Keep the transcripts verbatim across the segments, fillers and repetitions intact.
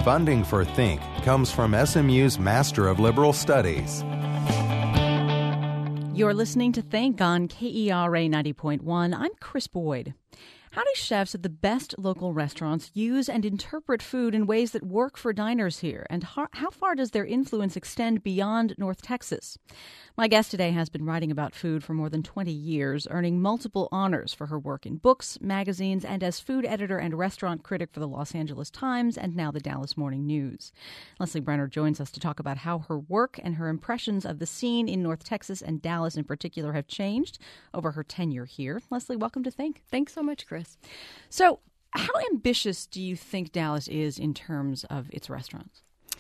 Funding for Think comes from S M U's Master of Liberal Studies. You're listening to Think on K E R A ninety point one. I'm Chris Boyd. How do chefs at the best local restaurants use and interpret food in ways that work for diners here? And how, how far does their influence extend beyond North Texas? My guest today has been writing about food for more than twenty years, earning multiple honors for her work in books, magazines, and as food editor and restaurant critic for the Los Angeles Times and now the Dallas Morning News. Leslie Brenner joins us to talk about how her work and her impressions of the scene in North Texas and Dallas in particular have changed over her tenure here. Leslie, welcome to Think. Thanks so much, Chris. So, how ambitious do you think Dallas is in terms of its restaurants?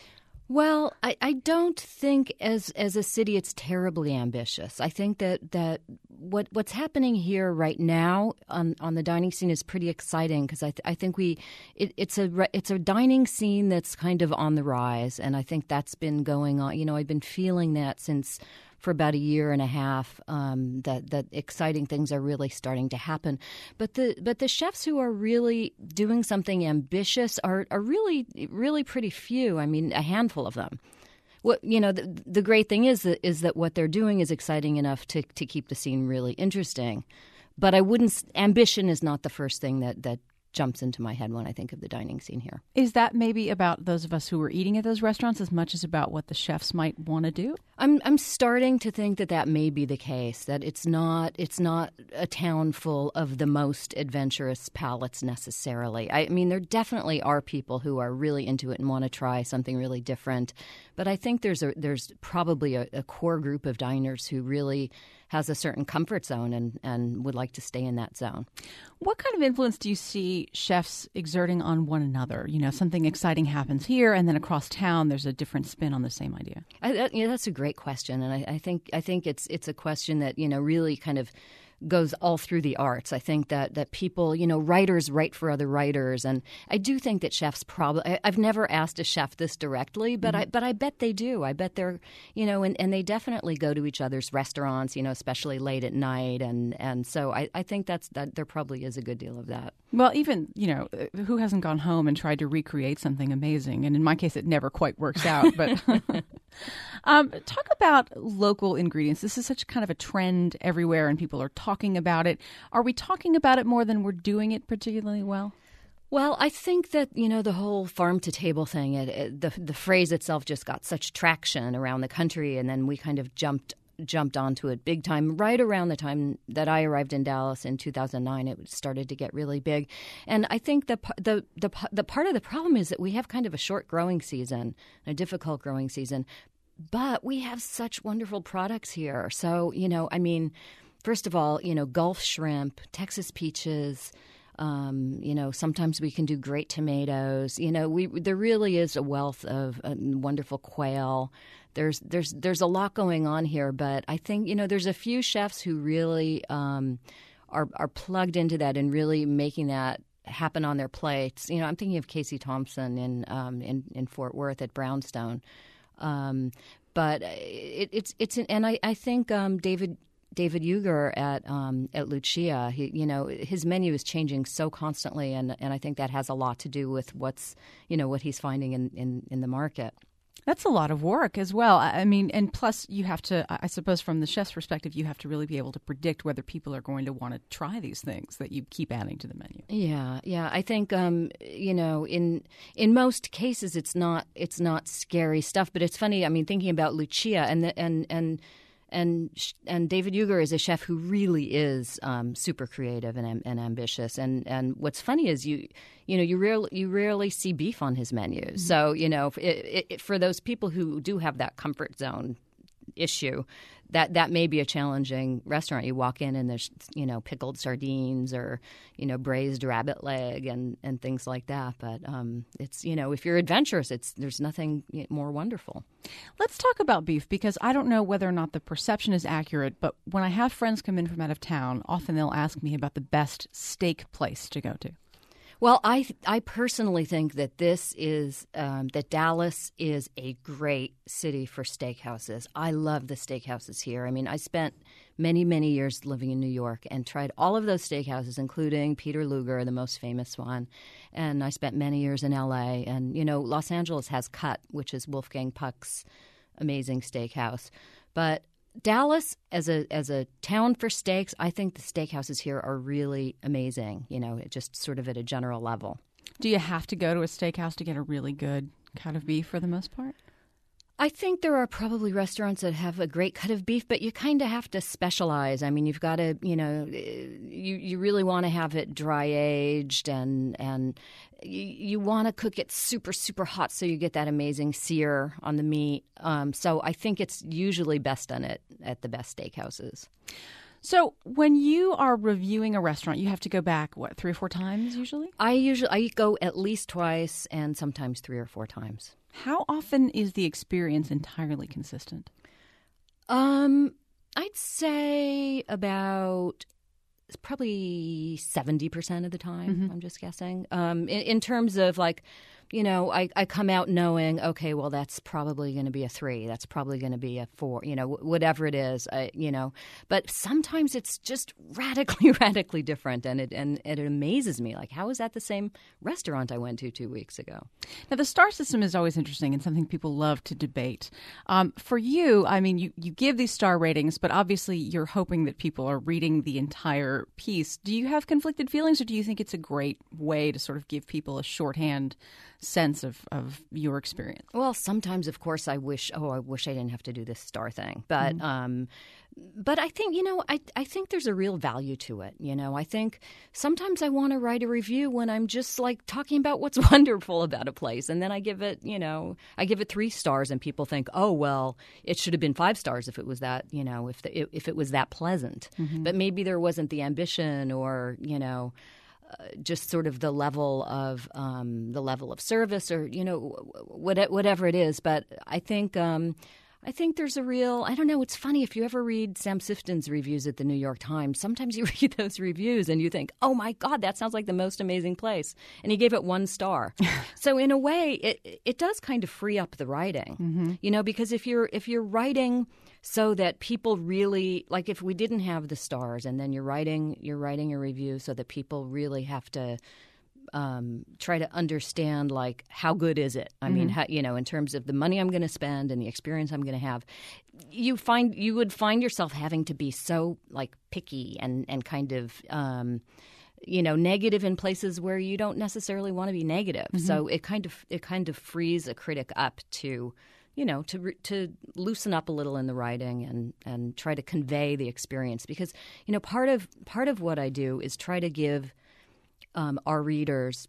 Well, I, I don't think as as a city it's terribly ambitious. I think that, that what what's happening here right now on, on the dining scene is pretty exciting because I th- I think we it, it's a it's a dining scene that's kind of on the rise, and I think that's been going on. You know, I've been feeling that since for about a year and a half, um, that that exciting things are really starting to happen. But the but the chefs who are really doing something ambitious are are really really pretty few. I mean, a handful of them. What you know, the, the great thing is that is that what they're doing is exciting enough to to keep the scene really interesting. But I wouldn't. Ambition is not the first thing that that. jumps into my head when I think of the dining scene here. Is that maybe about those of us who are eating at those restaurants as much as about what the chefs might want to do? I'm I'm starting to think that that may be the case, that it's not it's not a town full of the most adventurous palates necessarily. I mean, there definitely are people who are really into it and want to try something really different, but I think there's a there's probably a, a core group of diners who really has a certain comfort zone and, and would like to stay in that zone. What kind of influence do you see chefs exerting on one another? You know, something exciting happens here, and then across town there's a different spin on the same idea. I, that, you know, that's a great question, and I, I think I think it's it's a question that, you know, really kind of goes all through the arts. I think that that people, you know, writers write for other writers, and I do think that chefs probably. I've never asked a chef this directly, but mm-hmm. I but I bet they do. I bet they're, you know, and, and they definitely go to each other's restaurants, you know, especially late at night, and and so I, I think that's that there probably is a good deal of that. Well, even, you know, who hasn't gone home and tried to recreate something amazing? And in my case, it never quite works out. But um, talk about local ingredients. This is such kind of a trend everywhere, and people are talking about it. Are we talking about it more than we're doing it particularly well? Well, I think that, you know, the whole farm to table thing, it, it, the the phrase itself just got such traction around the country, and then we kind of jumped jumped onto it big time right around the time that I arrived in Dallas in two thousand nine. It started to get really big. And I think the, the the the part of the problem is that we have kind of a short growing season, a difficult growing season, but we have such wonderful products here. So, you know, I mean, first of all, you know, Gulf shrimp, Texas peaches, Um, you know, sometimes we can do great tomatoes. You know, we there really is a wealth of uh, wonderful quail. There's there's there's a lot going on here, but I think, you know, there's a few chefs who really um, are are plugged into that and really making that happen on their plates. You know, I'm thinking of Casey Thompson in um, in, in Fort Worth at Brownstone, um, but it, it's it's an, and I I think um, David. David Uger at um, at Lucia, he, you know, his menu is changing so constantly, and, and I think that has a lot to do with what's, you know, what he's finding in, in, in the market. That's a lot of work as well. I mean, and plus you have to, I suppose from the chef's perspective, you have to really be able to predict whether people are going to want to try these things that you keep adding to the menu. Yeah, yeah. I think, um, you know, in in most cases it's not it's not scary stuff, but it's funny. I mean, thinking about Lucia and the, and and. And and David Uger is a chef who really is um, super creative and, and ambitious. And and what's funny is you you know you rarely you rarely see beef on his menu. Mm-hmm. So you know it, it, for those people who do have that comfort zone issue, that that may be a challenging restaurant. You walk in and there's, you know, pickled sardines or, you know, braised rabbit leg and, and things like that. But um, it's, you know, if you're adventurous, it's there's nothing more wonderful. Let's talk about beef, because I don't know whether or not the perception is accurate, but when I have friends come in from out of town, often they'll ask me about the best steak place to go to. Well, I I personally think that this is um, that Dallas is a great city for steakhouses. I love the steakhouses here. I mean, I spent many, many years living in New York and tried all of those steakhouses, including Peter Luger, the most famous one. And I spent many years in L A. And, you know, Los Angeles has Cut, which is Wolfgang Puck's amazing steakhouse. But Dallas, as a as a town for steaks, I think the steakhouses here are really amazing, you know, just sort of at a general level. Do you have to go to a steakhouse to get a really good cut of beef for the most part? I think there are probably restaurants that have a great cut of beef, but you kind of have to specialize. I mean, you've got to, you know, you, you really want to have it dry aged and and you, you want to cook it super, super hot so you get that amazing sear on the meat. Um, so I think it's usually best done at, at the best steakhouses. So when you are reviewing a restaurant, you have to go back, what, three or four times usually? I usually I go at least twice and sometimes three or four times. How often is the experience entirely consistent? Um, I'd say about probably seventy percent of the time, mm-hmm. I'm just guessing. Um, in, in terms of like, you know, I, I come out knowing, okay, well, that's probably going to be a three. That's probably going to be a four, you know, whatever it is, I, you know. But sometimes it's just radically, radically different. And it and it amazes me. Like, how is that the same restaurant I went to two weeks ago? Now, the star system is always interesting and something people love to debate. Um, for you, I mean, you, you give these star ratings, but obviously you're hoping that people are reading the entire piece. Do you have conflicted feelings, or do you think it's a great way to sort of give people a shorthand sense of, of your experience? Well, sometimes, of course, I wish, oh, I wish I didn't have to do this star thing. But mm-hmm. um, but I think, you know, I, I think there's a real value to it. You know, I think sometimes I want to write a review when I'm just like talking about what's wonderful about a place. And then I give it, you know, I give it three stars and people think, oh, well, it should have been five stars if it was that, you know, if the, if it was that pleasant. Mm-hmm. But maybe there wasn't the ambition or, you know, Uh, just sort of the level of um, the level of service, or you know, what, whatever it is. But I think um, I think there's a real. I don't know. It's funny if you ever read Sam Sifton's reviews at the New York Times. Sometimes you read those reviews and you think, "Oh my God, that sounds like the most amazing place," and he gave it one star. So in a way, it it does kind of free up the writing, mm-hmm. you know, because if you're if you're writing so that people really, like if we didn't have the stars and then you're writing you're writing a review so that people really have to um, try to understand, like, how good is it? I mm-hmm. mean, how, you know, in terms of the money I'm going to spend and the experience I'm going to have, you find you would find yourself having to be so like picky and, and kind of um, you know, negative in places where you don't necessarily want to be negative. Mm-hmm. So it kind of it kind of frees a critic up to, you know, to to loosen up a little in the writing and, and try to convey the experience. Because, you know, part of part of what I do is try to give um, our readers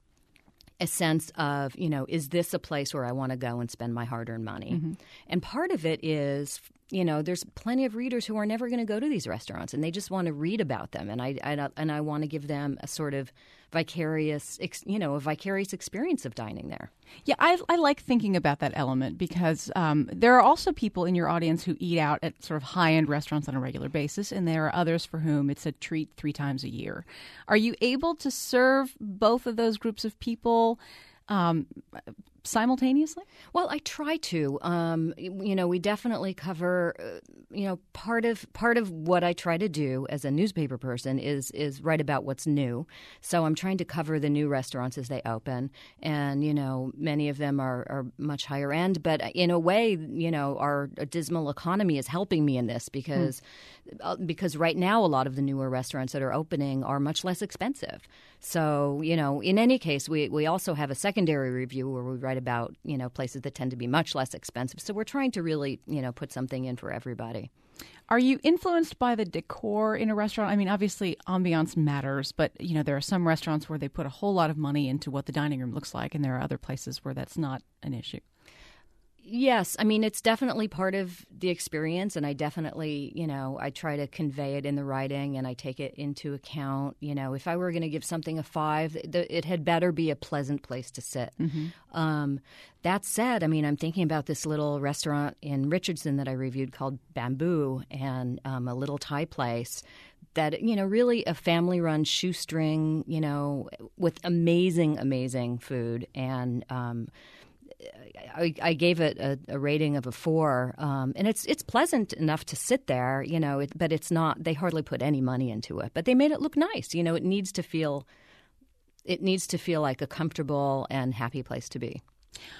a sense of, you know, is this a place where I want to go and spend my hard-earned money? Mm-hmm. And part of it is, you know, there's plenty of readers who are never going to go to these restaurants and they just want to read about them. And I, I and I want to give them a sort of vicarious, you know, a vicarious experience of dining there. Yeah, I, I like thinking about that element because um, there are also people in your audience who eat out at sort of high-end restaurants on a regular basis, and there are others for whom it's a treat three times a year. Are you able to serve both of those groups of people um, simultaneously? Well, I try to. Um, you know, we definitely cover. Uh, you know, part of part of what I try to do as a newspaper person is is write about what's new. So I'm trying to cover the new restaurants as they open, and you know, many of them are, are much higher end. But in a way, you know, our dismal economy is helping me in this because hmm. uh, because right now a lot of the newer restaurants that are opening are much less expensive. So you know, in any case, we we also have a secondary review where we write about, you know, places that tend to be much less expensive. So we're trying to really, you know, put something in for everybody. Are you influenced by the decor in a restaurant? I mean, obviously ambiance matters, but, you know, there are some restaurants where they put a whole lot of money into what the dining room looks like, and there are other places where that's not an issue. Yes. I mean, it's definitely part of the experience, and I definitely, you know, I try to convey it in the writing, and I take it into account. You know, if I were going to give something a five, it had better be a pleasant place to sit. Mm-hmm. Um, that said, I mean, I'm thinking about this little restaurant in Richardson that I reviewed called Bamboo, and um, a little Thai place that, you know, really a family-run shoestring, you know, with amazing, amazing food and um I, I gave it a, a rating of a four, um, and it's it's pleasant enough to sit there, you know, it, but it's not. They hardly put any money into it, but they made it look nice. You know, it needs to feel it needs to feel like a comfortable and happy place to be.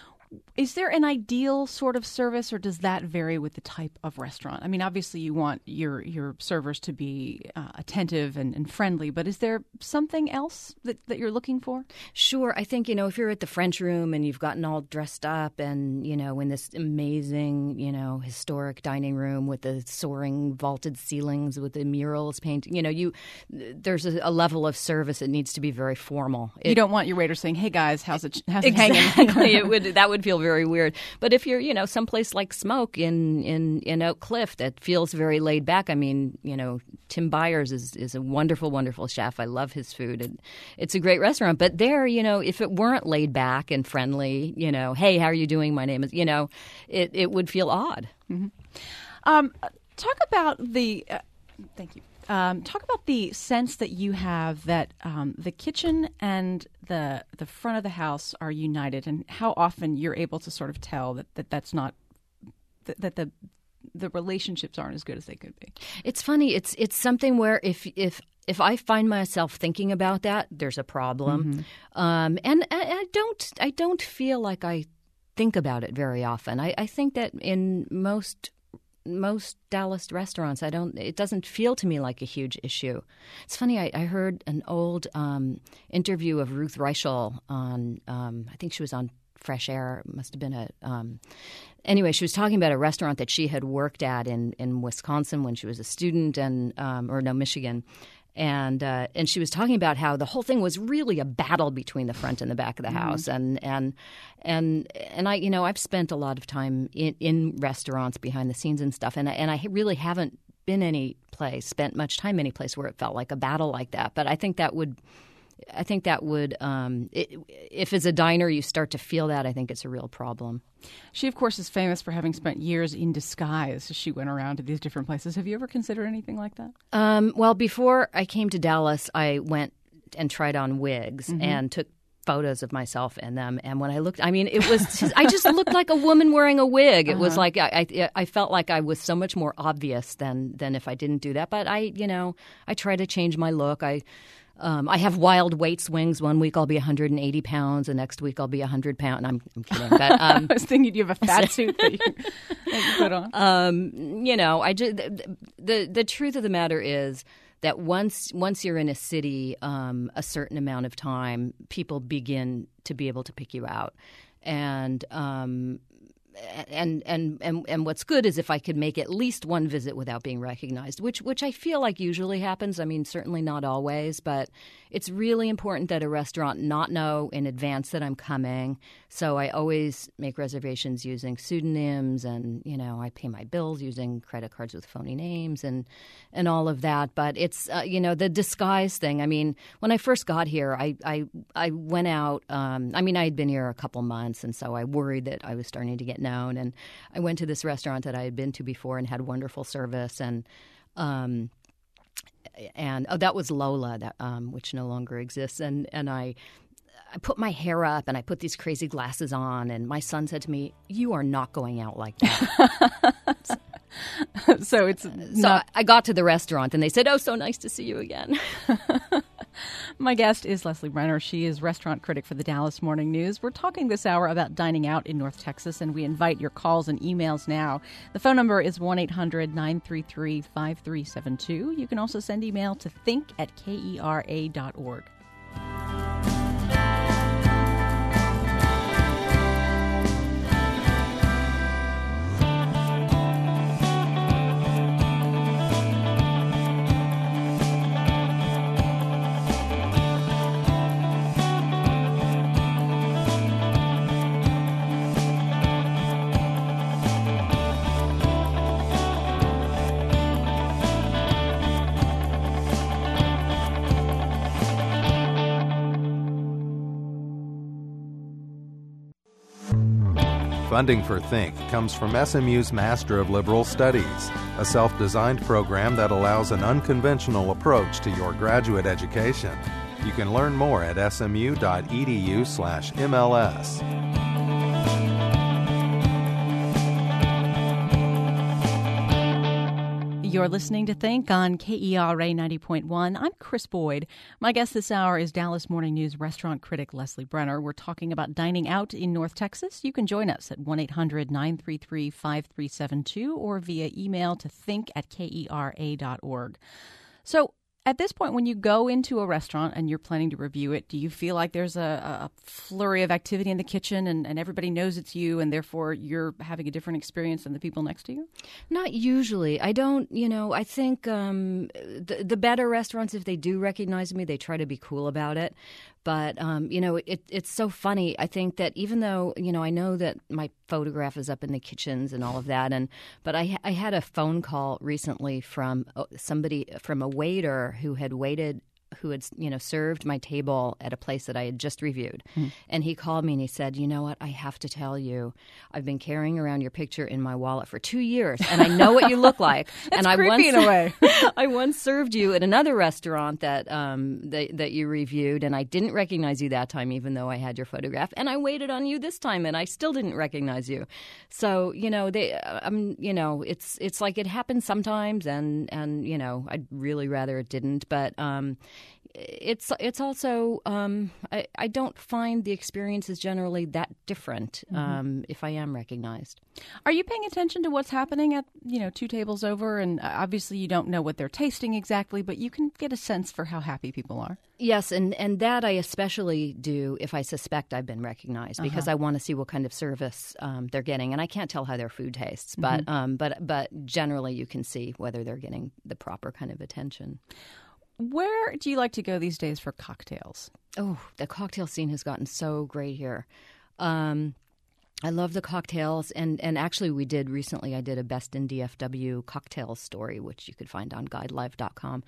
Is there an ideal sort of service, or does that vary with the type of restaurant? I mean, obviously you want your your servers to be uh, attentive and, and friendly, but is there something else that, that you're looking for? Sure. I think, you know, if you're at the French Room and you've gotten all dressed up and, you know, in this amazing, you know, historic dining room with the soaring vaulted ceilings with the murals painted, you know, you there's a, a level of service that needs to be very formal. It, you don't want your waiter saying, "Hey guys, how's it how's it hanging?" Exactly. it would that would feel very weird. But if you're, you know, someplace like Smoke in, in, in Oak Cliff that feels very laid back, I mean, you know, Tim Byers is, is a wonderful, wonderful chef. I love his food. And it's a great restaurant. But there, you know, if it weren't laid back and friendly, you know, "Hey, how are you doing? My name is," you know, it, it would feel odd. Mm-hmm. Um, talk about the uh, – thank you. Um, talk about the sense that you have that um, the kitchen and the the front of the house are united, and how often you're able to sort of tell that, that that's not that, that the the relationships aren't as good as they could be. It's funny. It's it's something where if if if I find myself thinking about that, there's a problem, mm-hmm. um, and I, I don't I don't feel like I think about it very often. I, I think that in most. Most Dallas restaurants, I don't. It doesn't feel to me like a huge issue. It's funny. I, I heard an old um, interview of Ruth Reichel on. Um, I think she was on Fresh Air. It must have been a. Um, anyway, she was talking about a restaurant that she had worked at in, in Wisconsin when she was a student, and um, or no, Michigan. And uh, and she was talking about how the whole thing was really a battle between the front and the back of the house, mm-hmm. and and and and I you know I've spent a lot of time in, in restaurants behind the scenes and stuff, and I, and I really haven't been any place spent much time any place where it felt like a battle like that. But I think that would I think that would um, it, if as a diner you start to feel that, I think it's a real problem. She, of course, is famous for having spent years in disguise as she went around to these different places. Have you ever considered anything like that? Um, well, before I came to Dallas, I went and tried on wigs mm-hmm. and took photos of myself in them. And when I looked, I mean, it was just, I just looked like a woman wearing a wig. It uh-huh. was like I, I I felt like I was so much more obvious than than if I didn't do that. But I, you know, I try to change my look. I. Um, I have wild weight swings. One week I'll be one hundred eighty pounds. The next week I'll be one hundred pounds. I'm, I'm kidding. But, um, I was thinking you have a fat suit that you, that you put on. Um, you know, I just, the, the the truth of the matter is that once once you're in a city um, a certain amount of time, people begin to be able to pick you out. And um, and, and and and what's good is if I could make at least one visit without being recognized, which which I feel like usually happens. I mean, certainly not always, but it's really important that a restaurant not know in advance that I'm coming. So I always make reservations using pseudonyms, and you know, I pay my bills using credit cards with phony names and and all of that. But it's uh, you know, the disguise thing. I mean, when I first got here, I I, I went out. Um, I mean, I had been here a couple months, and so I worried that I was starting to get known. And I went to this restaurant that I had been to before and had wonderful service, and um, and oh, that was Lola, that um, which no longer exists. And and I. I put my hair up and I put these crazy glasses on, and my son said to me, "You are not going out like that." so it's so not... I got to the restaurant and they said, "Oh, so nice to see you again." My guest is Leslie Brenner. She is restaurant critic for the Dallas Morning News. We're talking this hour about dining out in North Texas, and we invite your calls and emails now. The phone number is one eight hundred nine three three five three seven two. You can also send email to think at kera dot org. Funding for Think comes from S M U's Master of Liberal Studies, a self-designed program that allows an unconventional approach to your graduate education. You can learn more at smu dot edu slash M L S. You're listening to Think on K E R A ninety point one. I'm Chris Boyd. My guest this hour is Dallas Morning News restaurant critic Leslie Brenner. We're talking about dining out in North Texas. You can join us at one eight hundred nine three three five three seven two or via email to think at K E R A dot org. So, at this point, when you go into a restaurant and you're planning to review it, do you feel like there's a, a flurry of activity in the kitchen and, and everybody knows it's you and therefore you're having a different experience than the people next to you? Not usually. I don't, you know, I think um, the, the better restaurants, if they do recognize me, they try to be cool about it. But, um, you know, it, it's so funny. I think that even though, you know, I know that my photograph is up in the kitchens and all of that, and but I, I had a phone call recently from somebody, from a waiter who had waited, who had, you know, served my table at a place that I had just reviewed. Mm. And he called me and he said, you know what, I have to tell you, I've been carrying around your picture in my wallet for two years and I know what you look like. That's and creepy I once, in a way. I once served you at another restaurant that, um, that that you reviewed, and I didn't recognize you that time, even though I had your photograph. And I waited on you this time, and I still didn't recognize you. So, you know, they, um, you know, it's it's like it happens sometimes, and and you know, I'd really rather it didn't, but. Um, It's it's also um, I, I don't find the experiences generally that different um, mm-hmm. if I am recognized. Are you paying attention to what's happening at, you know, two tables over? And obviously you don't know what they're tasting exactly, but you can get a sense for how happy people are. Yes, and, and that I especially do if I suspect I've been recognized, because uh-huh. I want to see what kind of service um, they're getting. And I can't tell how their food tastes, but mm-hmm. um, but but generally you can see whether they're getting the proper kind of attention. Where do you like to go these days for cocktails? Oh, the cocktail scene has gotten so great here. Um, I love the cocktails. And, and actually, we did recently, I did a Best in D F W cocktails story, which you could find on guide live dot com.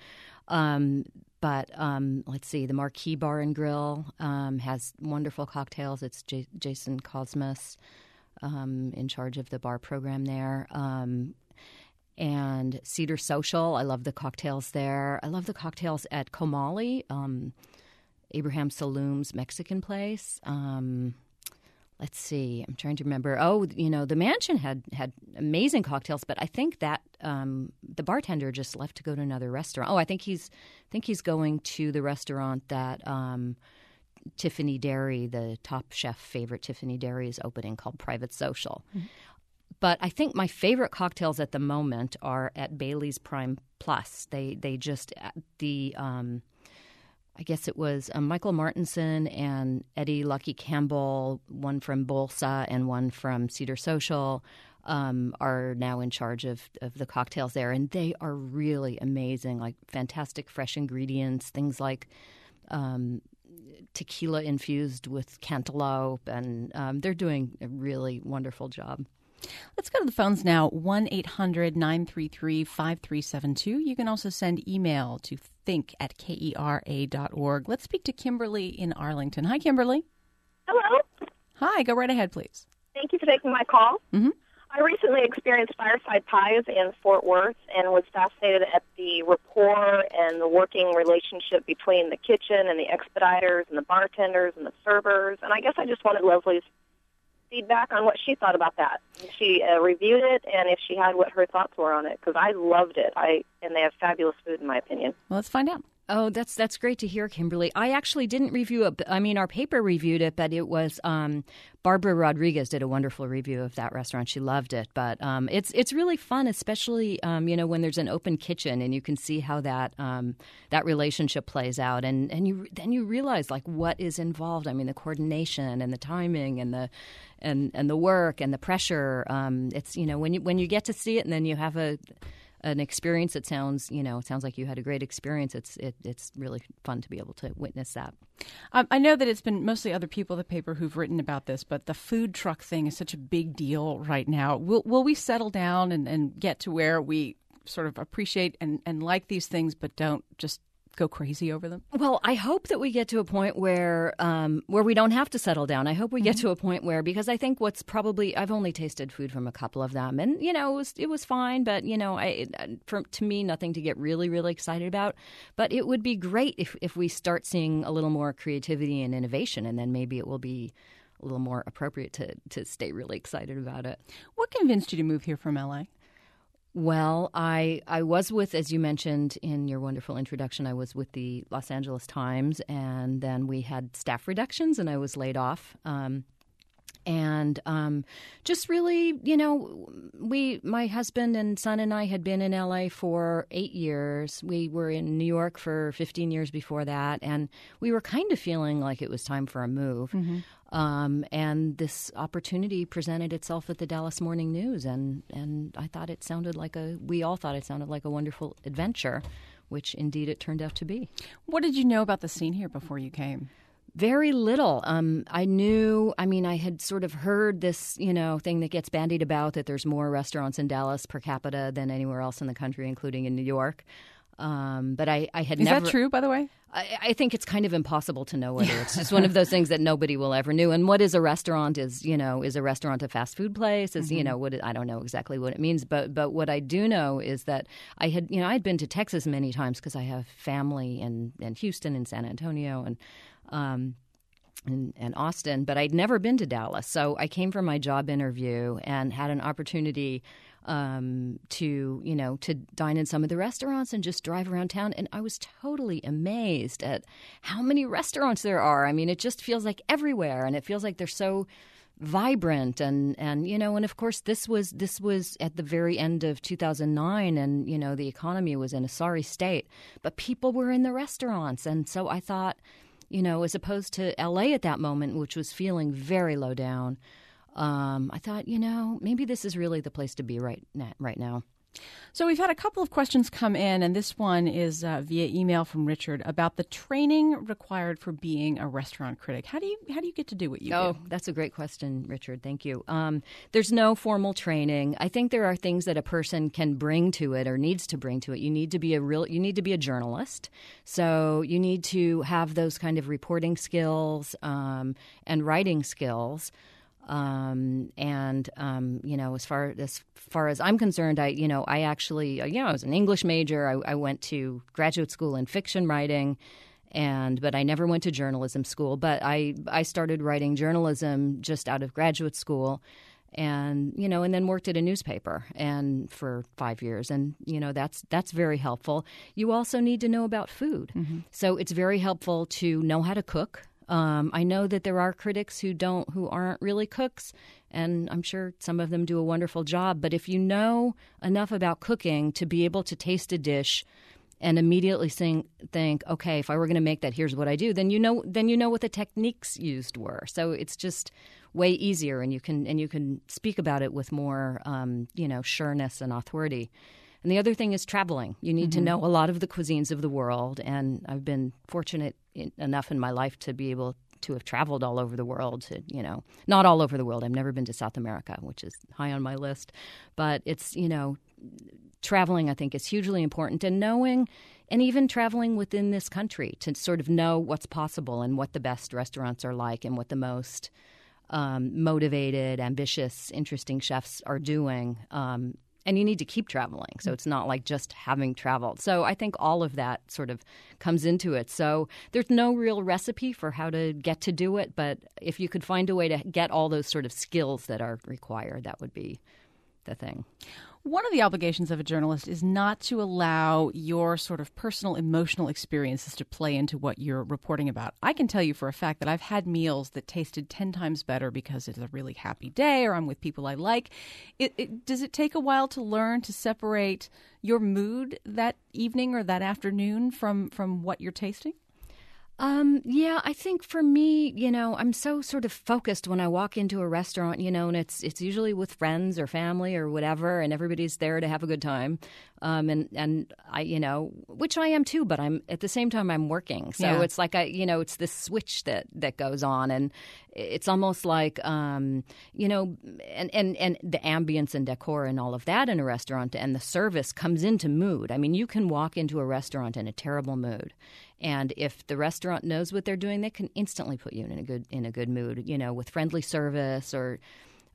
Um, but um, let's see, the Marquee Bar and Grill um, has wonderful cocktails. It's J- Jason Cosmas um, in charge of the bar program there. Um And Cedar Social, I love the cocktails there. I love the cocktails at Comali, um, Abraham Saloom's Mexican place. Um, let's see, I'm trying to remember. Oh, you know, the Mansion had, had amazing cocktails, but I think that um, the bartender just left to go to another restaurant. Oh, I think he's, I think he's going to the restaurant that um, Tiffany Dairy, the Top Chef favorite Tiffany Dairy, is opening, called Private Social. Mm-hmm. But I think my favorite cocktails at the moment are at Bailey's Prime Plus. They they just the um, I guess it was um, Michael Martinson and Eddie Lucky Campbell, one from Bolsa and one from Cedar Social, um, are now in charge of, of the cocktails there, and they are really amazing. Like fantastic fresh ingredients, things like um, tequila infused with cantaloupe, and um, they're doing a really wonderful job. Let's go to the phones now, one eight hundred nine three three five three seven two. You can also send email to think at K E R A dot org. Let's speak to Kimberly in Arlington. Hi, Kimberly. Hello. Hi, go right ahead, please. Thank you for taking my call. Mm-hmm. I recently experienced Fireside Pies in Fort Worth and was fascinated at the rapport and the working relationship between the kitchen and the expediters and the bartenders and the servers. And I guess I just wanted Leslie's feedback on what she thought about that. She uh, reviewed it, and if she had what her thoughts were on it, because I loved it. I and they have fabulous food, in my opinion. Well, let's find out. Oh, that's that's great to hear, Kimberly. I actually didn't review it. I mean, our paper reviewed it, but it was um, Barbara Rodriguez did a wonderful review of that restaurant. She loved it. But um, it's it's really fun, especially um, you know, when there's an open kitchen and you can see how that um, that relationship plays out, and and you then you realize like what is involved. I mean, the coordination and the timing and the and and the work and the pressure. Um, it's you know when you when you get to see it and then you have a an experience that sounds, you know, it sounds like you had a great experience. It's it, it's really fun to be able to witness that. Um, I know that it's been mostly other people at the paper who've written about this, but the food truck thing is such a big deal right now. Will will we settle down and, and get to where we sort of appreciate and, and like these things, but don't just go crazy over them? Well, I hope that we get to a point where um, where we don't have to settle down. I hope we get mm-hmm. to a point where, because I think what's probably, I've only tasted food from a couple of them, and you know it was it was fine, but you know, I for, to me nothing to get really really excited about. But it would be great if if we start seeing a little more creativity and innovation, and then maybe it will be a little more appropriate to to stay really excited about it. What convinced you to move here from L A? Well, I I was with, as you mentioned in your wonderful introduction, I was with the Los Angeles Times, and then we had staff reductions, and I was laid off. Um, and um, just really, you know, we, my husband and son and I had been in L A for eight years. We were in New York for fifteen years before that, and we were kind of feeling like it was time for a move. Mm-hmm. Um, and this opportunity presented itself at the Dallas Morning News, and, and I thought it sounded like a, we all thought it sounded like a wonderful adventure, which indeed it turned out to be. What did you know about the scene here before you came? Very little. Um, I knew, I mean, I had sort of heard this, you know, thing that gets bandied about that there's more restaurants in Dallas per capita than anywhere else in the country, including in New York. Um, but I, I had Is never... Is that true, by the way? I, I think it's kind of impossible to know whether it's just one of those things that nobody will ever know. And what is a restaurant is, you know, is a restaurant a fast food place? Is, mm-hmm. you know, what it, I don't know exactly what it means. But but what I do know is that I had, you know, I'd been to Texas many times because I have family in, in Houston and San Antonio and, um, and and Austin. But I'd never been to Dallas. So I came for my job interview and had an opportunity um, to, you know, to dine in some of the restaurants and just drive around town. And I was totally amazed at how many restaurants there are. I mean, it just feels like everywhere, and it feels like they're so vibrant. And, and you know, and of course, this was this was at the very end of two thousand nine, and, you know, the economy was in a sorry state. But people were in the restaurants. And so I thought, you know, as opposed to L A at that moment, which was feeling very low down, Um, I thought, you know, maybe this is really the place to be right now. Right now. So we've had a couple of questions come in, and this one is uh, via email from Richard about the training required for being a restaurant critic. How do you how do you get to do what you oh, do? Oh, that's a great question, Richard. Thank you. Um, there's no formal training. I think there are things that a person can bring to it or needs to bring to it. You need to be a real. You need to be a journalist. So you need to have those kind of reporting skills um, and writing skills. Um, and, um, you know, as far as far as I'm concerned, I, you know, I actually, uh, you know, I was an English major. I, I went to graduate school in fiction writing, and but I never went to journalism school. But I, I started writing journalism just out of graduate school, and, you know, and then worked at a newspaper and for five years. And, you know, that's that's very helpful. You also need to know about food. Mm-hmm. So it's very helpful to know how to cook. Um, I know that there are critics who don't, who aren't really cooks, and I'm sure some of them do a wonderful job. But if you know enough about cooking to be able to taste a dish and immediately think, think, okay, if I were going to make that, here's what I do, then you know, then you know what the techniques used were. So it's just way easier, and you can and you can speak about it with more, um, you know, sureness and authority. And the other thing is traveling. You need mm-hmm. to know a lot of the cuisines of the world, and I've been fortunate in, enough in my life to be able to have traveled all over the world. To, you know, not all over the world. I've never been to South America, which is high on my list. But it's, you know, traveling, I think, is hugely important, and knowing, and even traveling within this country to sort of know what's possible and what the best restaurants are like and what the most um, motivated, ambitious, interesting chefs are doing. Um, And you need to keep traveling. So it's not like just having traveled. So I think all of that sort of comes into it. So there's no real recipe for how to get to do it. But if you could find a way to get all those sort of skills that are required, that would be the thing. One of the obligations of a journalist is not to allow your sort of personal emotional experiences to play into what you're reporting about. I can tell you for a fact that I've had meals that tasted ten times better because it's a really happy day or I'm with people I like. It, it, does it take a while to learn to separate your mood that evening or that afternoon from, from what you're tasting? Um, yeah, I think for me, you know, I'm so sort of focused when I walk into a restaurant, you know, and it's it's usually with friends or family or whatever, and everybody's there to have a good time. Um, and, and I, you know, which I am too, but I'm at the same time I'm working. So yeah. It's like, I, you know, it's this switch that, that goes on, and it's almost like, um, you know, and, and, and the ambience and decor and all of that in a restaurant and the service comes into mood. I mean, you can walk into a restaurant in a terrible mood. And if the restaurant knows what they're doing, they can instantly put you in a good in a good mood, you know, with friendly service or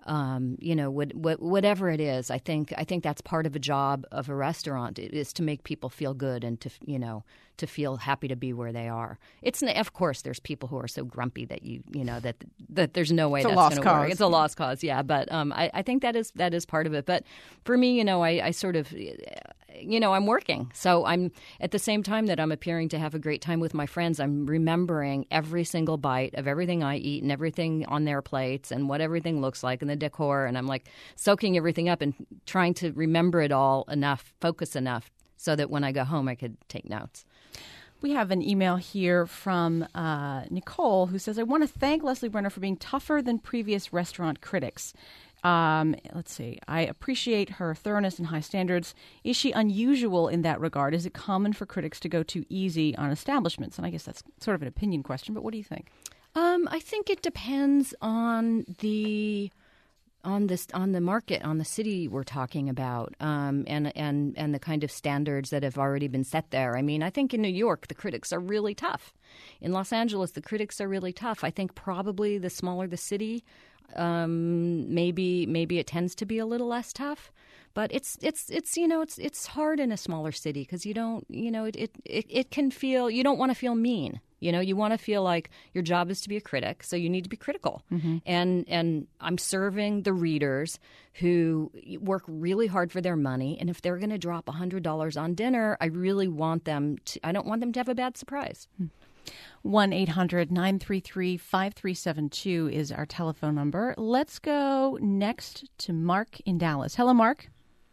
Um, you know, what, what, whatever it is, I think I think that's part of a job of a restaurant is to make people feel good and to you know to feel happy to be where they are. It's of course there's people who are so grumpy that you you know that that there's no way it's that's going to work. It's a lost cause, yeah. But um, I, I think that is that is part of it. But for me, you know, I, I sort of. You know, I'm working. So I'm at the same time that I'm appearing to have a great time with my friends, I'm remembering every single bite of everything I eat and everything on their plates and what everything looks like and the decor. And I'm like soaking everything up and trying to remember it all enough, focus enough so that when I go home, I could take notes. We have an email here from uh, Nicole who says, I want to thank Leslie Brenner for being tougher than previous restaurant critics. Um, let's see. I appreciate her thoroughness and high standards. Is she unusual in that regard? Is it common for critics to go too easy on establishments? And I guess that's sort of an opinion question, but what do you think? Um, I think it depends on the on this on the market, on the city we're talking about, um, and and and the kind of standards that have already been set there. I mean, I think in New York the critics are really tough. In Los Angeles the critics are really tough. I think probably the smaller the city, Um, maybe maybe it tends to be a little less tough, but it's it's it's you know it's it's hard in a smaller city because you don't you know it, it it it can feel you don't want to feel mean. You know, you want to feel like your job is to be a critic, so you need to be critical. Mm-hmm. And and I'm serving the readers who work really hard for their money, and if they're going to drop one hundred dollars on dinner, I really want them to. I don't want them to have a bad surprise. Hmm. one eight hundred nine three three five three seven two is our telephone number. Let's go next to Mark in Dallas. Hello, Mark.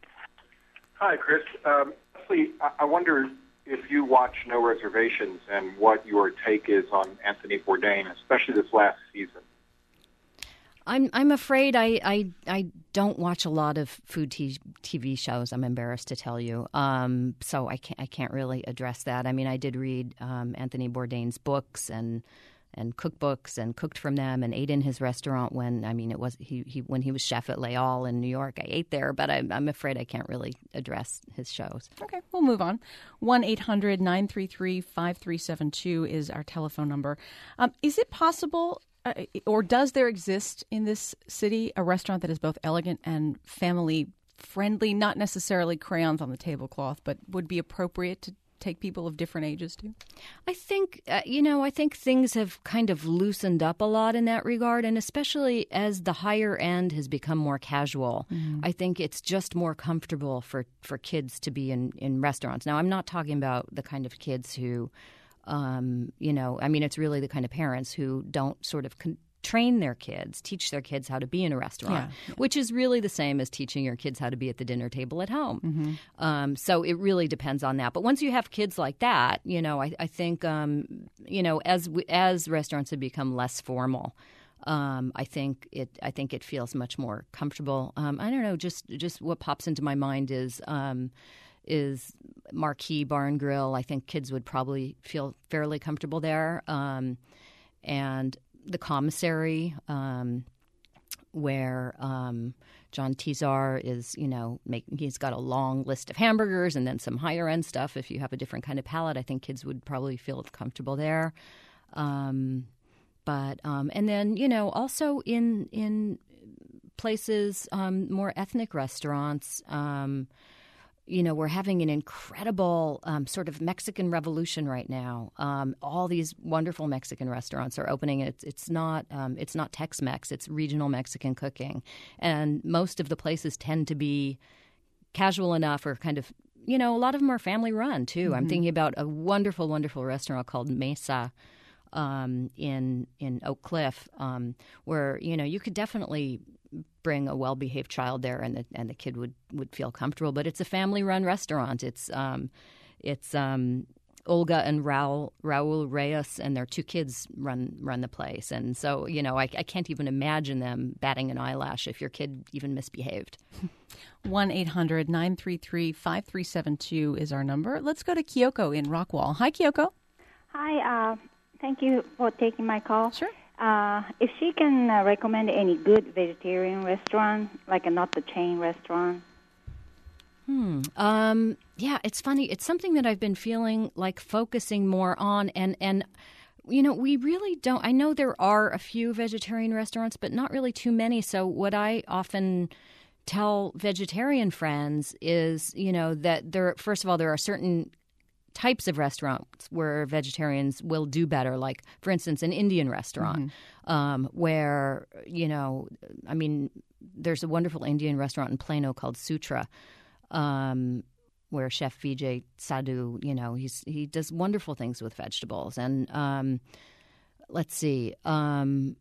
Hi, Chris. Um, Leslie, I wonder if you watch No Reservations and what your take is on Anthony Bourdain, especially this last season. I'm I'm afraid I, I, I don't watch a lot of food t- TV shows. I'm embarrassed to tell you, um, so I can't I can't really address that. I mean, I did read um, Anthony Bourdain's books and and cookbooks and cooked from them and ate in his restaurant when I mean it was he, he when he was chef at Les Halles in New York. I ate there, but I, I'm afraid I can't really address his shows. Okay, we'll move on. one eight hundred nine three three five three seven two is our telephone number. Um, is it possible? Uh, or does there exist in this city a restaurant that is both elegant and family friendly, not necessarily crayons on the tablecloth, but would be appropriate to take people of different ages to? I think, uh, you know, I think things have kind of loosened up a lot in that regard, and especially as the higher end has become more casual, mm-hmm. I think it's just more comfortable for, for kids to be in, in restaurants. Now, I'm not talking about the kind of kids who... Um, you know, I mean, it's really the kind of parents who don't sort of con- train their kids, teach their kids how to be in a restaurant, yeah, yeah. which is really the same as teaching your kids how to be at the dinner table at home. Mm-hmm. Um, so it really depends on that. But once you have kids like that, you know, I, I think, um, you know, as we, as restaurants have become less formal, um, I think it I think it feels much more comfortable. Um, I don't know, just just what pops into my mind is. Um, is Marquee Bar and Grill. I think kids would probably feel fairly comfortable there. Um, and the Commissary, um, where um, John Tizar is, you know, make, he's got a long list of hamburgers and then some higher-end stuff. If you have a different kind of palate, I think kids would probably feel comfortable there. Um, but um, and then, you know, also in, in places, um, more ethnic restaurants, um you know, we're having an incredible um, sort of Mexican revolution right now. Um, all these wonderful Mexican restaurants are opening. It's it's not um, it's not Tex-Mex. It's regional Mexican cooking, and most of the places tend to be casual enough, or kind of, you know, a lot of them are family run too. Mm-hmm. I'm thinking about a wonderful, wonderful restaurant called Mesa um, in in Oak Cliff, um, where you know you could definitely bring a well-behaved child there, and the and the kid would, would feel comfortable. But it's a family-run restaurant. It's um, it's um, Olga and Raul Raul Reyes and their two kids run run the place, and so you know I, I can't even imagine them batting an eyelash if your kid even misbehaved. one eight hundred nine three three five three seven two is our number. Let's go to Kyoko in Rockwall. Hi, Kyoko. Hi. Uh, thank you for taking my call. Sure. Uh, if she can uh, recommend any good vegetarian restaurant, like a not the chain restaurant. Hmm. Um, yeah, it's funny. It's something that I've been feeling like focusing more on, and and You know, we really don't. I know there are a few vegetarian restaurants, but not really too many. So what I often tell vegetarian friends is, you know, that there, first of all, there are certain types of restaurants where vegetarians will do better. Like, for instance, an Indian restaurant mm-hmm. um, where, you know, I mean, there's a wonderful Indian restaurant in Plano called Sutra, um, where Chef Vijay Sadhu, you know, he's he does wonderful things with vegetables. And um, let's see, um,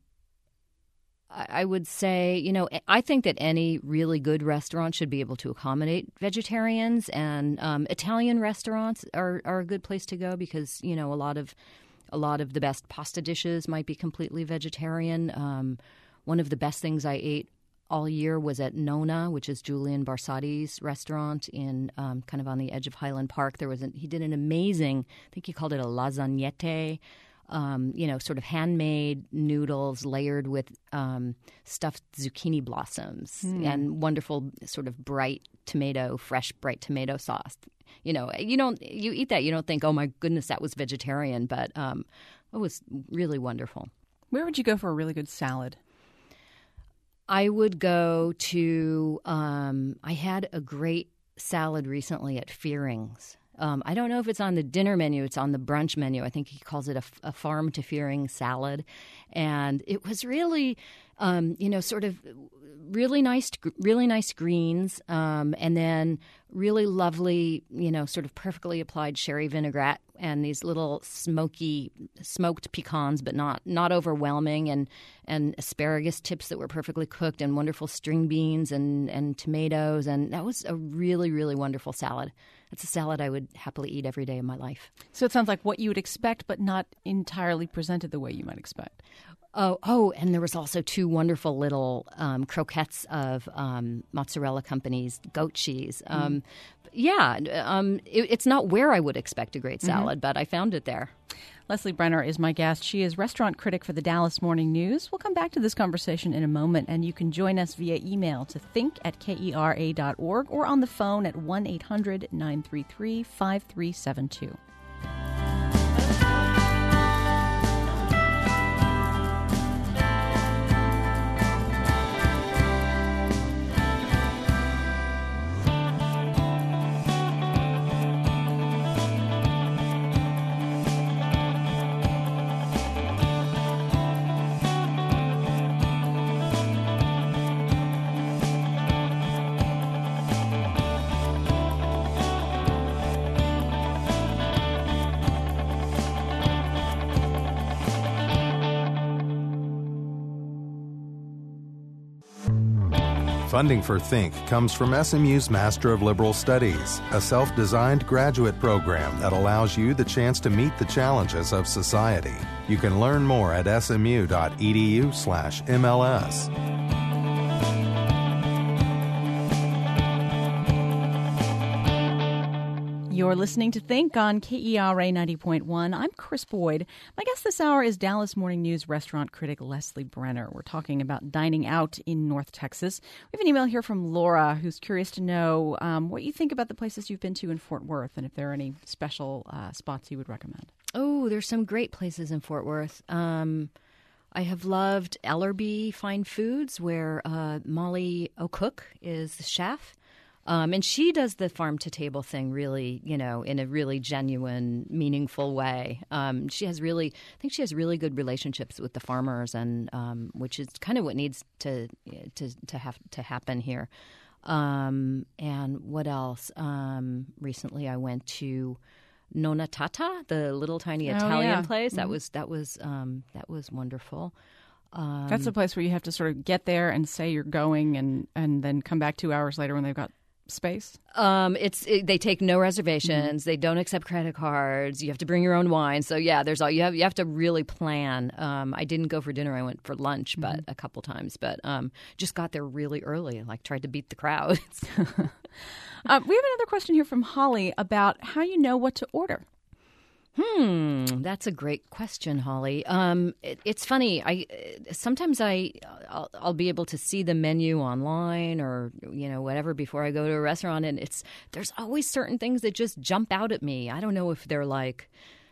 I, I would say, you know, I think that any really good restaurant should be able to accommodate vegetarians. And um, Italian restaurants are, are a good place to go because, you know, a lot of a lot of the best pasta dishes might be completely vegetarian. Um, one of the best things I ate all year was at Nona, which is Julian Barsati's restaurant in um, kind of on the edge of Highland Park. There was an, he did an amazing, I think he called it a lasagnette, um, you know, sort of handmade noodles layered with um, stuffed zucchini blossoms mm. and wonderful sort of bright tomato, fresh bright tomato sauce. You know, you don't you eat that, you don't think, oh my goodness, that was vegetarian, but um, it was really wonderful. Where would you go for a really good salad? I would go to, um, I had a great salad recently at Fearing's. Um, I don't know if it's on the dinner menu. It's on the brunch menu. I think he calls it a, a farm to Fearing salad. And it was really, um, you know, sort of really nice, really nice greens, um, and then really lovely, you know, sort of perfectly applied sherry vinaigrette and these little smoky, smoked pecans, but not not overwhelming, and and asparagus tips that were perfectly cooked, and wonderful string beans and, and tomatoes. And that was a really, really wonderful salad. It's a salad I would happily eat every day of my life. So it sounds like what you would expect, but not entirely presented the way you might expect. Oh, oh, and there was also two wonderful little um, croquettes of um, Mozzarella Company's goat cheese. Um, mm. Yeah, um, it, it's not where I would expect a great salad, mm-hmm. but I found it there. Leslie Brenner is my guest. She is restaurant critic for the Dallas Morning News. We'll come back to this conversation in a moment, and you can join us via email to think at kera dot org or on the phone at one eight hundred nine three three five three seven two. Funding for Think comes from S M U's Master of Liberal Studies, a self-designed graduate program that allows you the chance to meet the challenges of society. You can learn more at smu.edu slash MLS. You're listening to Think on K E R A ninety point one. I'm Chris Boyd. My guest this hour is Dallas Morning News restaurant critic Leslie Brenner. We're talking about dining out in North Texas. We have an email here from Laura, who's curious to know um, what you think about the places you've been to in Fort Worth and if there are any special uh, spots you would recommend. Oh, there's some great places in Fort Worth. Um, I have loved Ellerby Fine Foods, where uh, Molly O'Cook is the chef. Um, and she does the farm-to-table thing really, you know, in a really genuine, meaningful way. Um, she has really, I think she has really good relationships with the farmers, and um, which is kind of what needs to to to have to happen here. Um, and what else? Um, recently, I went to Nonna Tata, the little tiny oh, Italian yeah. place. Mm-hmm. That was that was um, that was wonderful. Um, That's a place where you have to sort of get there and say you're going, and and then come back two hours later when they've got space? Um, it's it, they take no reservations. Mm-hmm. They don't accept credit cards. You have to bring your own wine. So yeah, there's all you have. You have to really plan. Um, I didn't go for dinner. I went for lunch, but mm-hmm. a couple times. But um, just got there really early. Like tried to beat the crowd. um, we have another question here from Holly about how you know what to order. Hmm, that's a great question, Holly. Um, it, it's funny. I sometimes I I'll, I'll be able to see the menu online or you know whatever before I go to a restaurant, and it's there's always certain things that just jump out at me. I don't know if they're like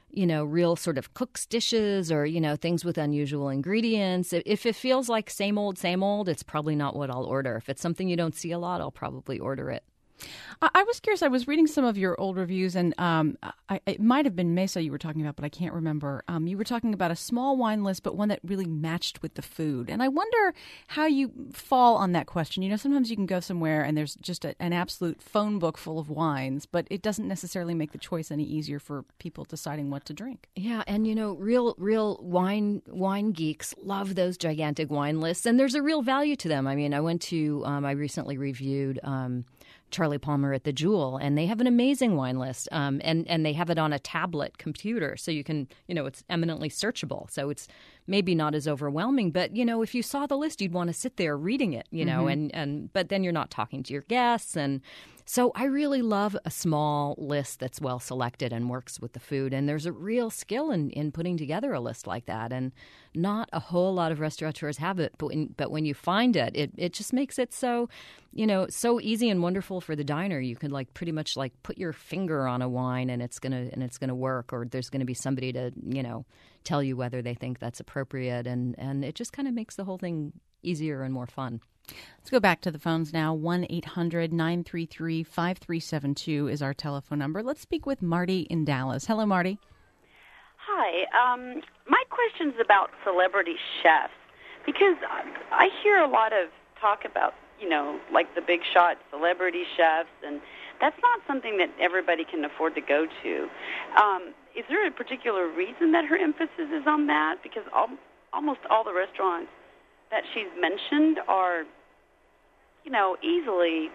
you know, real sort of cook's dishes or, you know, things with unusual ingredients. If it feels like same old, same old, it's probably not what I'll order. If it's something you don't see a lot, I'll probably order it. I was curious. I was reading some of your old reviews, and um, I, it might have been Mesa you were talking about, but I can't remember. Um, you were talking about a small wine list, but one that really matched with the food. And I wonder how you fall on that question. You know, sometimes you can go somewhere and there's just a, an absolute phone book full of wines, but it doesn't necessarily make the choice any easier for people deciding what to drink. Yeah, and you know, real real wine wine geeks love those gigantic wine lists, and there's a real value to them. I mean, I went to um, I recently reviewed. Um, Charlie Palmer at the Jewel, and they have an amazing wine list, um, and and they have it on a tablet computer, so you can, you know, it's eminently searchable, so it's maybe not as overwhelming, but you know, if you saw the list, you'd want to sit there reading it, you know, mm-hmm. and and but then you're not talking to your guests, and so I really love a small list that's well selected and works with the food, and there's a real skill in in putting together a list like that, and not a whole lot of restaurateurs have it, but when, but when you find it, it it just makes it so, you know, so easy and wonderful for the diner. You can like pretty much like put your finger on a wine and it's gonna and it's gonna work, or there's gonna be somebody to, you know, tell you whether they think that's appropriate, and and it just kind of makes the whole thing easier and more fun. Let's go back to the phones now. one eight hundred nine three three five three seven two is our telephone number. Let's speak with Marty in Dallas. Hello, Marty. Hi. Um, my question's about celebrity chefs, because I hear a lot of talk about, you know, like the big shot celebrity chefs, and that's not something that everybody can afford to go to. Um, is there a particular reason that her emphasis is on that? Because al- almost all the restaurants that she's mentioned are, you know, easily,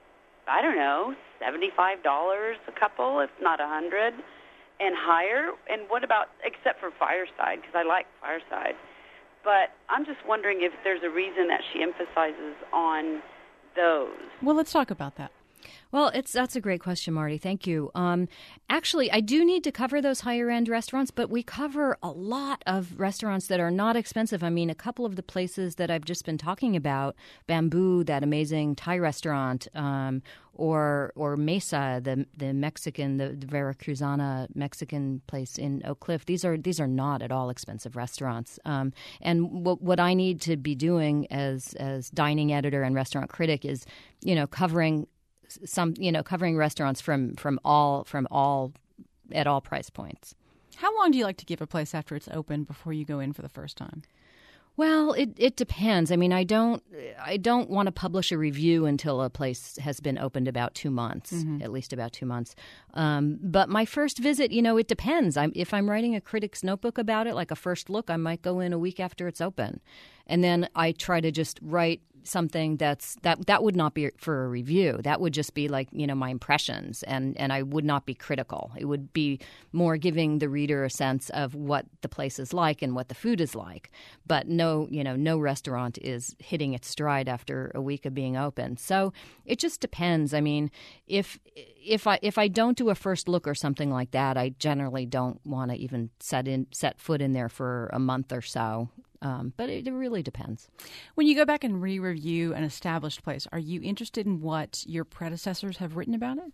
I don't know, seventy-five dollars a couple, if not one hundred dollars, and higher. And what about, except for Fireside, because I like Fireside. But I'm just wondering if there's a reason that she emphasizes on those. Well, let's talk about that. Well, it's that's a great question, Marty. Thank you. Um, actually, I do need to cover those higher-end restaurants, but we cover a lot of restaurants that are not expensive. I mean, a couple of the places that I've just been talking about, Bamboo, that amazing Thai restaurant, um, or or Mesa, the the Mexican, the, the Veracruzana Mexican place in Oak Cliff. These are these are not at all expensive restaurants. Um, and what what I need to be doing as as dining editor and restaurant critic is, you know, covering some, you know, covering restaurants from, from all from all at all price points. How long do you like to give a place after it's open before you go in for the first time? Well, it, it depends. I mean, I don't I don't want to publish a review until a place has been opened about two months, mm-hmm. at least about two months. Um, but my first visit, you know, it depends. I'm, if I'm writing a critic's notebook about it, like a first look, I might go in a week after it's open. And then I try to just write something that's that that would not be for a review. That would just be like, you know, my impressions, and and I would not be critical. It would be more giving the reader a sense of what the place is like and what the food is like. But no, you know, no restaurant is hitting its stride after a week of being open. So it just depends. I mean, if if I if I don't do a first look or something like that, I generally don't want to even set in set foot in there for a month or so. Um, but it, it really depends. When you go back and re-review an established place, are you interested in what your predecessors have written about it?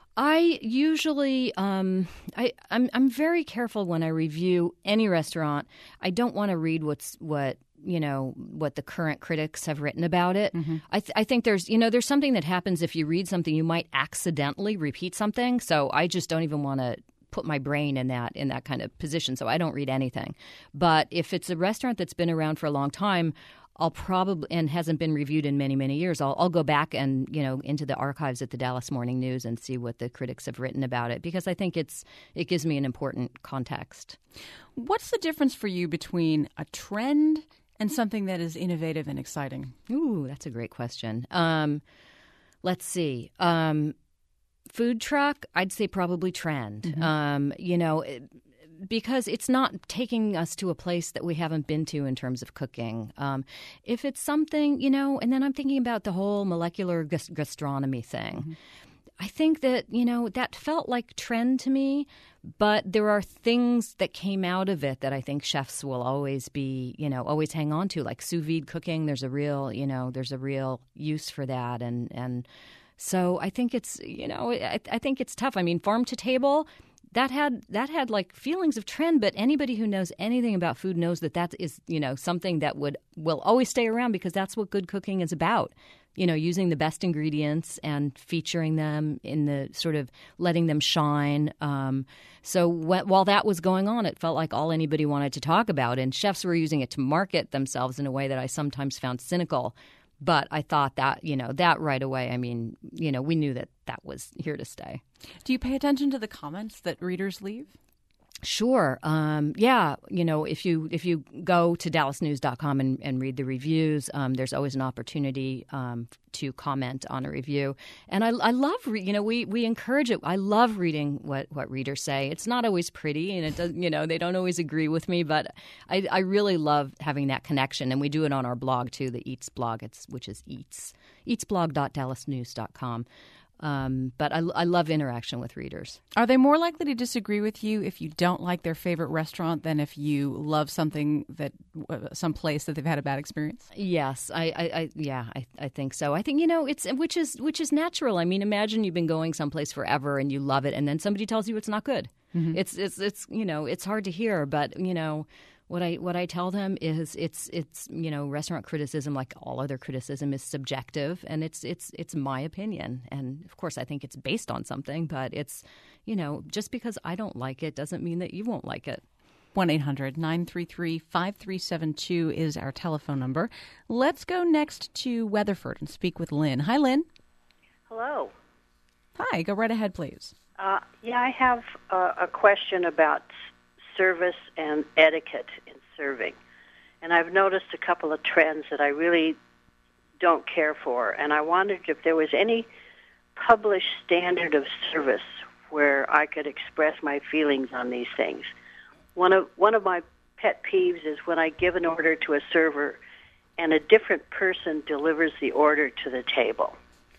I usually, um, I, I'm I'm very careful when I review any restaurant. I don't want to read what's what you know what the current critics have written about it. Mm-hmm. I th- I think there's you know there's something that happens if you read something, you might accidentally repeat something. So I just don't even want to put my brain in that in that kind of position, so I don't read anything. But if it's a restaurant that's been around for a long time, I'll probably and hasn't been reviewed in many many years, I'll, I'll go back and you know into the archives at the Dallas Morning News and see what the critics have written about it, because I think it's it gives me an important context. What's the difference for you between a trend and something that is innovative and exciting? Ooh, that's a great question. Um, let's see. Um, Food truck, I'd say probably trend. Mm-hmm. Um, you know, because it's not taking us to a place that we haven't been to in terms of cooking. Um, if it's something, you know, and then I'm thinking about the whole molecular gas- gastronomy thing. Mm-hmm. I think that, you know, that felt like trend to me, but there are things that came out of it that I think chefs will always be, you know, always hang on to, like sous vide cooking. There's a real, you know, there's a real use for that, and and. So I think it's, you know, I, I think it's tough. I mean, farm to table, that had that had like feelings of trend. But anybody who knows anything about food knows that that is, you know, something that would will always stay around because that's what good cooking is about. You know, using the best ingredients and featuring them in the sort of letting them shine. Um, so wh- while that was going on, it felt like all anybody wanted to talk about. And chefs were using it to market themselves in a way that I sometimes found cynical. But I thought that, you know, that right away, I mean, you know, we knew that that was here to stay. Do you pay attention to the comments that readers leave? Sure. Um, yeah. You know, if you if you go to dallas news dot com and, and read the reviews, um, there's always an opportunity um, to comment on a review. And I, I love, re- you know, we, we encourage it. I love reading what, what readers say. It's not always pretty and it does, you know, they don't always agree with me, but I, I really love having that connection. And we do it on our blog, too, the Eats blog, it's which is Eats, eatsblog dot dallas news dot com. Um, but I, I love interaction with readers. Are they more likely to disagree with you if you don't like their favorite restaurant than if you love something that uh, some place that they've had a bad experience? Yes, I, I, I yeah, I, I think so. I think, you know, it's which is which is natural. I mean, imagine you've been going someplace forever and you love it, and then somebody tells you it's not good. Mm-hmm. It's it's it's you know, it's hard to hear, but you know. What I what I tell them is it's it's you know, restaurant criticism, like all other criticism, is subjective, and it's it's it's my opinion, and of course I think it's based on something, but it's, you know, just because I don't like it doesn't mean that you won't like it. one eight hundred nine three three five three seven two is our telephone number. Let's go next to Weatherford and speak with Lynn. Hi, Lynn. Hello. Hi. Go right ahead, please. Uh, yeah, I have uh, a question about service and etiquette in serving. And I've noticed a couple of trends that I really don't care for. And I wondered if there was any published standard of service where I could express my feelings on these things. One of one of my pet peeves is when I give an order to a server and a different person delivers the order to the table.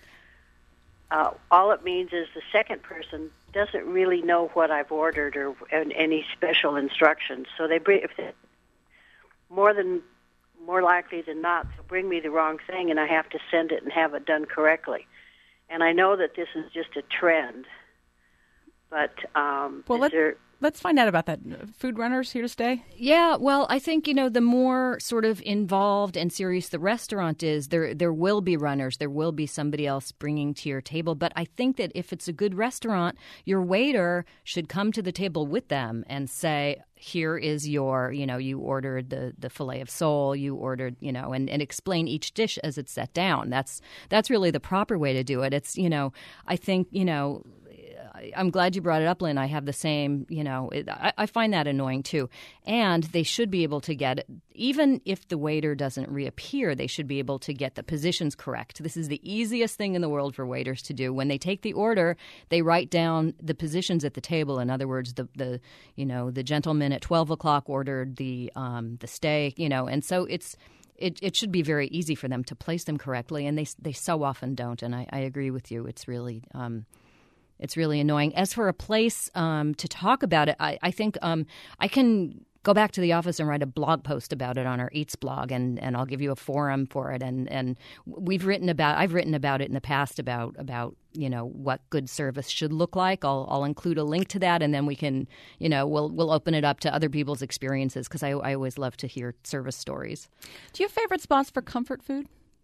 Uh, all it means is the second person doesn't really know what I've ordered or any special instructions. So they bring, if they, more than more likely than not, they'll bring me the wrong thing, and I have to send it and have it done correctly. And I know that this is just a trend, but um, well, is let, there... let's find out about that. Food runners here to stay? Yeah, well, I think, you know, the more sort of involved and serious the restaurant is, there there will be runners. There will be somebody else bringing to your table. But I think that if it's a good restaurant, your waiter should come to the table with them and say, here is your, you know, you ordered the, the filet of sole, you ordered, you know, and, and explain each dish as it's set down. That's that's really the proper way to do it. It's, you know, I think, you know, I'm glad you brought it up, Lynn. I have the same, you know, it, I, I find that annoying too. And they should be able to get, even if the waiter doesn't reappear, they should be able to get the positions correct. This is the easiest thing in the world for waiters to do. When they take the order, they write down the positions at the table. In other words, the, the you know, the gentleman at twelve o'clock ordered the um, the steak, you know, and so it's, It, it should be very easy for them to place them correctly, and they they so often don't. And I, I agree with you. It's really um, it's really annoying. As for a place um, to talk about it, I, I think um, I can go back to the office and write a blog post about it on our Eats blog, and, and I'll give you a forum for it. And, and we've written about I've written about it in the past about about you know what good service should look like. I'll I'll include a link to that, and then we can you know we'll we'll open it up to other people's experiences, because I I always love to hear service stories. Do you have favorite spots for comfort food?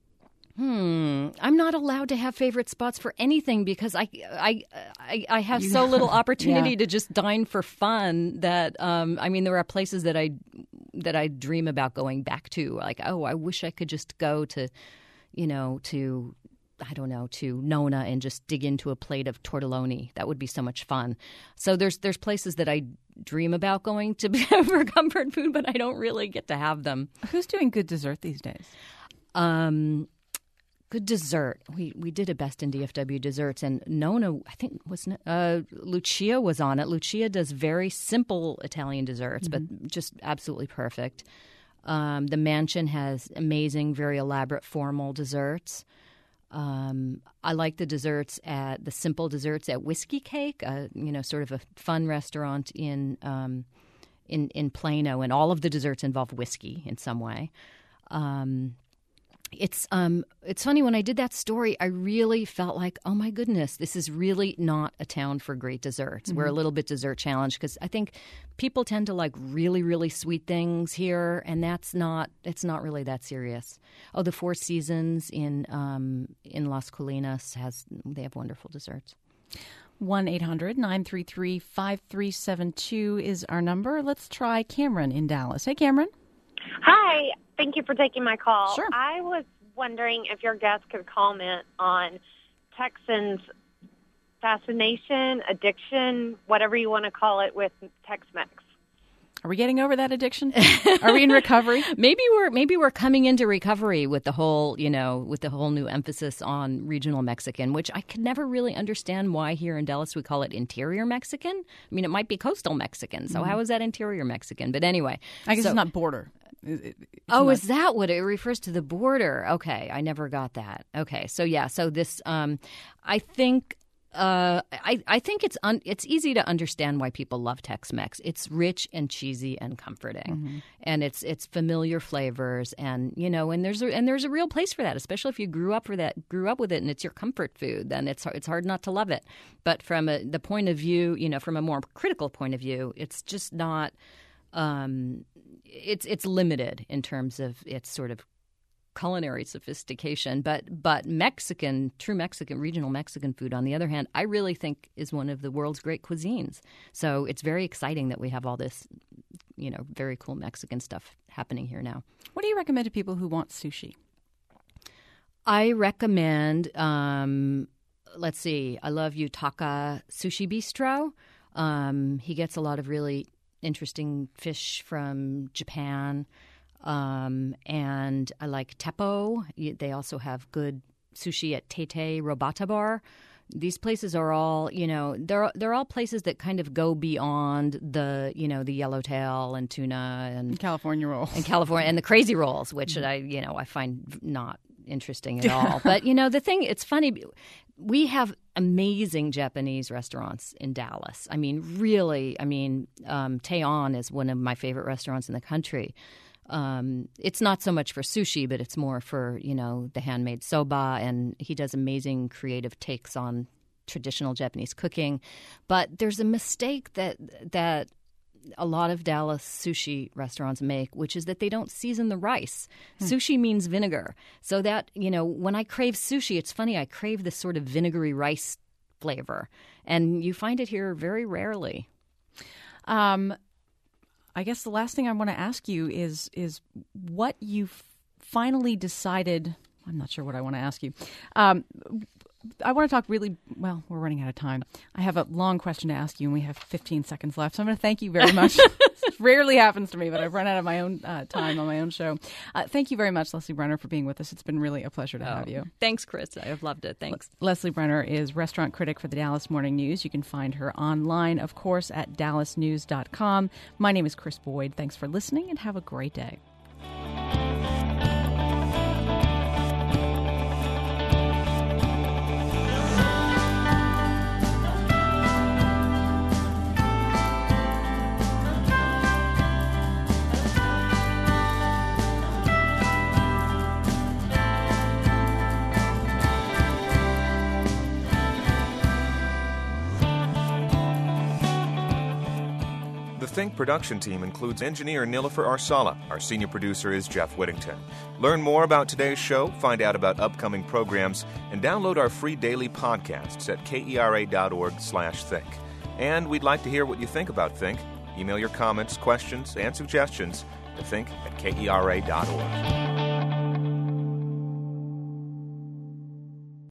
Hmm. I'm not allowed to have favorite spots for anything because I I I, I have so little opportunity yeah. to just dine for fun that um I mean there are places that I that I dream about going back to, like, oh, I wish I could just go to you know to I don't know to Nona and just dig into a plate of tortelloni. That would be so much fun. So there's there's places that I dream about going to for comfort food, but I don't really get to have them. Who's doing good dessert these days? Um Good dessert. We we did a Best in D F W desserts, and Nona, I think, wasn't it? Uh, Lucia was on it. Lucia does very simple Italian desserts, mm-hmm. but just absolutely perfect. Um, the Mansion has amazing, very elaborate, formal desserts. Um, I like the desserts at the simple desserts at Whiskey Cake, uh, you know, sort of a fun restaurant in um, in in Plano, and all of the desserts involve whiskey in some way. Um, It's um it's funny, when I did that story, I really felt like, oh my goodness, this is really not a town for great desserts. Mm-hmm. We're a little bit dessert challenged because I think people tend to like really, really sweet things here, and that's not it's not really that serious. Oh, the Four Seasons in um in Las Colinas has they have wonderful desserts. one eight hundred nine three three five three seven two is our number. Let's try Cameron in Dallas. Hey, Cameron. Hi. Thank you for taking my call. Sure. I was wondering if your guest could comment on Texans' fascination, addiction, whatever you want to call it, with Tex-Mex. Are we getting over that addiction? Are we in recovery? maybe we're maybe we're coming into recovery with the whole, you know, with the whole new emphasis on regional Mexican, which I could never really understand why here in Dallas we call it interior Mexican. I mean, it might be coastal Mexican, so mm-hmm. how is that interior Mexican? But anyway, I guess so, it's not border. It's oh, not... is that what it refers to, the border? Okay, I never got that. Okay, so yeah, so this, um, I think. Uh, I, I think it's un, it's easy to understand why people love Tex-Mex. It's rich and cheesy and comforting, mm-hmm. and it's it's familiar flavors, and you know, and there's a, and there's a real place for that, especially if you grew up for that, grew up with it, and it's your comfort food. Then it's it's hard not to love it. But from a, the point of view, you know, from a more critical point of view, it's just not. Um, it's it's limited in terms of its sort of culinary sophistication, but but Mexican, true Mexican, regional Mexican food, on the other hand, I really think is one of the world's great cuisines. So it's very exciting that we have all this, you know, very cool Mexican stuff happening here now. What do you recommend to people who want sushi? I recommend, um, let's see, I love Yutaka Sushi Bistro. Um, he gets a lot of really interesting fish from Japan. Um, and I like Teppo. They also have good sushi at Tete Robata Bar. These places are all, you know, they're they're all places that kind of go beyond the, you know, the yellowtail and tuna and California rolls and California and the crazy rolls, which mm-hmm. I, you know, I find not interesting at all. But you know, the thing, it's funny. We have amazing Japanese restaurants in Dallas. I mean, really. I mean, um, Taiwan is one of my favorite restaurants in the country. Um, it's not so much for sushi, but it's more for, you know, the handmade soba, and he does amazing creative takes on traditional Japanese cooking. But there's a mistake that that a lot of Dallas sushi restaurants make, which is that they don't season the rice. Hmm. Sushi means vinegar. So that, you know, when I crave sushi, it's funny, I crave this sort of vinegary rice flavor. And you find it here very rarely. Um I guess the last thing I want to ask you is is what you finally decided. I'm not sure what I want to ask you. Um, I want to talk really, well, we're running out of time. I have a long question to ask you, and we have fifteen seconds left. So I'm going to thank you very much. It rarely happens to me, but I've run out of my own uh, time on my own show. Uh, thank you very much, Leslie Brenner, for being with us. It's been really a pleasure to oh, have you. Thanks, Chris. I've loved it. Thanks. Le- Leslie Brenner is restaurant critic for the Dallas Morning News. You can find her online, of course, at dallas news dot com. My name is Chris Boyd. Thanks for listening, and have a great day. The Think production team includes engineer Nilofer Arsala. Our senior producer is Jeff Whittington. Learn more about today's show, find out about upcoming programs, and download our free daily podcasts at kera.org slash think. And we'd like to hear what you think about Think. Email your comments, questions, and suggestions to think at kera dot org.